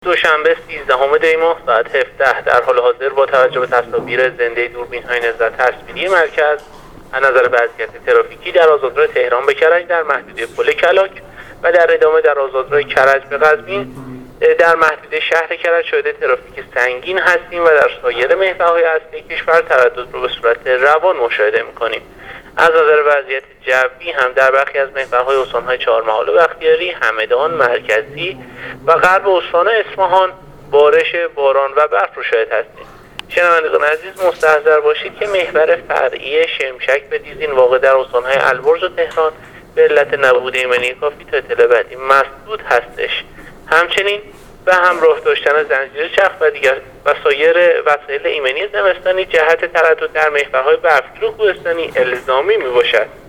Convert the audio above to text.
دوشنبه 13 دی ماه ساعت 17 در حال حاضر با توجه به تصاویر زنده دوربین‌های نظارت تصویری مرکز از نظر وضعیت ترافیکی در آزادراه تهران به کرج در محدوده پل کلاک و در ادامه در آزادراه کرج به قزوین در محدوده شهر کرج شاهد ترافیک سنگین هستیم و در سایر محورهای اصلی کشور تردد رو به صورت روان مشاهده می‌کنیم. از نظر وضعیت جوی هم در برخی از محورهای استان‌های چهارمحال و بختیاری، همدان، مرکزی و غرب استان اصفهان بارش باران و برف رو شاهد هستیم. شنوندگان عزیز مستحضر باشید که محور فرعی شمشک به دیزین واقع در استان‌های البرز و تهران به علت نبود ایمنی کافی تا اطلاع بعدی مسدود هستش. همچنین به همراه داشتن زنجیره چرخ و دیگر و سایر وسایل ایمنی زمستانی جهت تردد در محورهای برفگیر و کوهستانی الزامی می باشد.